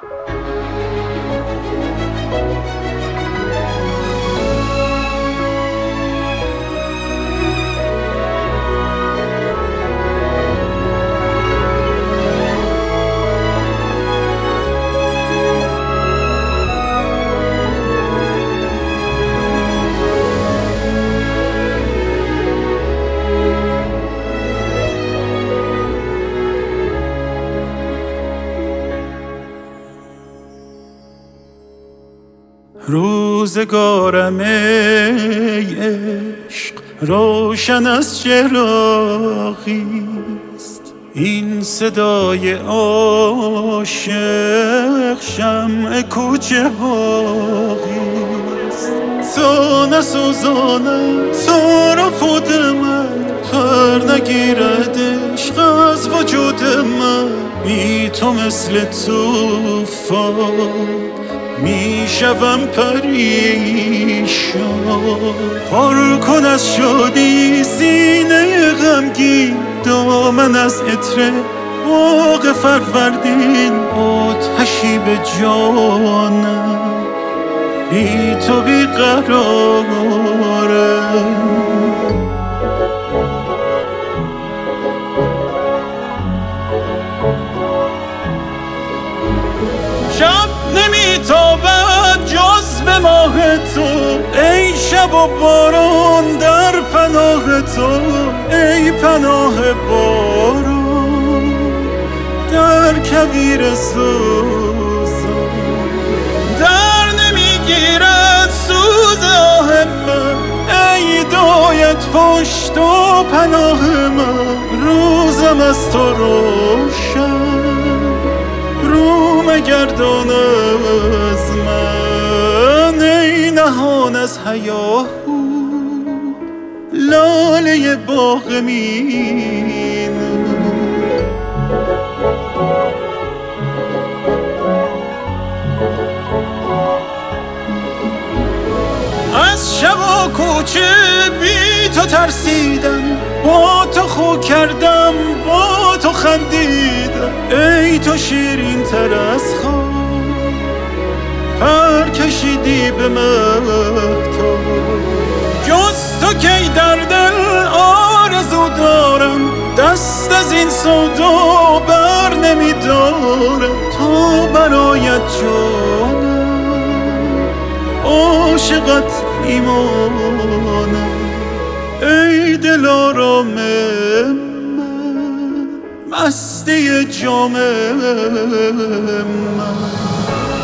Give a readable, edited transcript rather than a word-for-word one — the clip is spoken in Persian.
روزگارم ای عشق روشن از چراغیست، این صدای عاشق شمع کوچه باغیست. تو نسوزانم تو را خود من، خر نگیرد عشق از وجود من. بی تو مثل طوفان میشوم پریشان. پر کن از شادی سینه غمگین، دامن از عطر باغ فروردین. آتشی به جانم بی تو بیقرارم. شب نمیتابد جز به ماه تو، ای شب و باران در پناه تو. ای پناه باران در کویر سوزان، در نمیگیرد سوز آه من. ای دایت پشت و پناه من، روزم از تو روشن. رو مگردان از من ای نهان از هیاهو، لاله باغ مینو. از شب و کوچه بی تو ترسیدم، با تو خو کردم با تو خندیدم. ای تو شیرین تر از خواب، پر کشیدی به مهتاب. جز تو کی در دل آرزو دارم، دست از این سودا بر نمیدارم. تو برایت جانم، عاشقت ایمانم. ای دلارام من، مستی جام من.